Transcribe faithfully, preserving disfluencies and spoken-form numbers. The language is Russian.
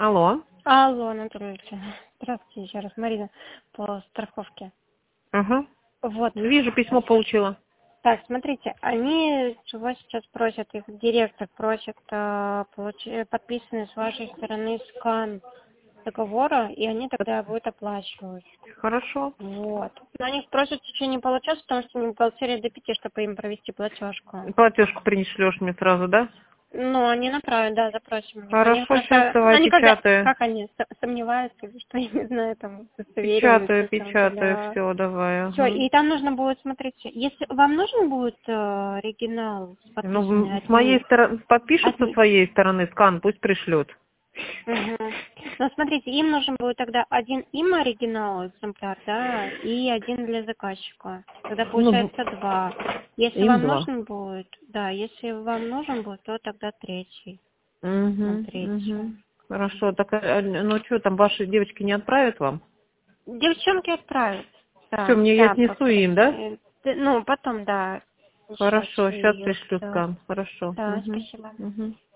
Алло. Алло, Анатолий Алексеевич. Здравствуйте еще раз, Марина, по страховке. Ага. Вот. Вижу, письмо получила. Так, смотрите, они чего сейчас просят, их директор просит э, получи- подписанный с вашей стороны скан договора, и они тогда будут оплачивать. Хорошо. Вот. Но они просят в течение получаса, потому что не бухгалтерия до пяти, чтобы им провести платежку. Платежку пришлешь мне сразу, да? Ну, они направят, да, запросим. Они Хорошо, сейчас просто, давай они когда, печатаю. как они, с- сомневаются, или что, я не знаю, там, Печатаю, удостоверенности, там, печатаю, да. все, давай. Все, Ага. и там нужно будет, смотрите, если вам нужен будет э, оригинал Ну, подписанный с от моей них, стороны, подпишет от со них. своей стороны скан, пусть пришлет. Мгм. Но смотрите, им нужен будет тогда один им оригинал экземпляр, да, и один для заказчика. Тогда Ну, получается два. Если им вам два. нужен будет, да, если вам нужен будет, то тогда третий. На Угу, угу. третью. Хорошо, так, а, ну что, там ваши девочки не отправят вам? Девчонки отправят. Все, Да, мне я да, снесу просто. им, да? э, т- Ну, потом, да. Сейчас Хорошо, сейчас ее пришлю сюда. скан. Хорошо. Да, Угу. спасибо. Угу.